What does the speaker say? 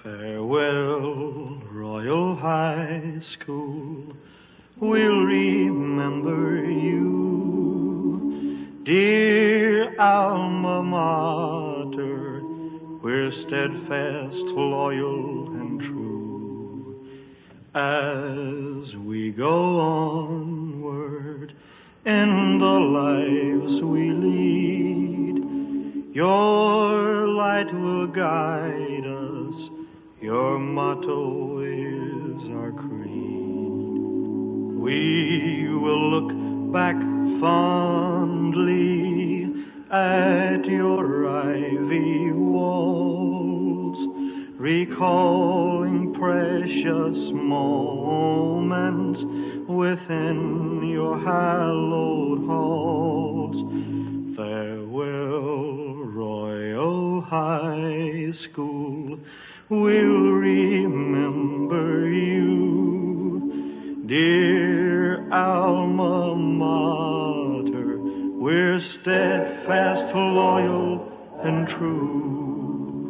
Farewell, Royal High School, we'll remember you. Dear alma mater, we're steadfast, loyal, and true. As we go onward in the lives we lead, your light will guide us. Your motto is our creed. We will look back fondly at your ivy walls, recalling precious moments within your hallowed halls. Farewell, Royal High School, we'll remember you. Dear alma mater, we're steadfast, loyal, and true.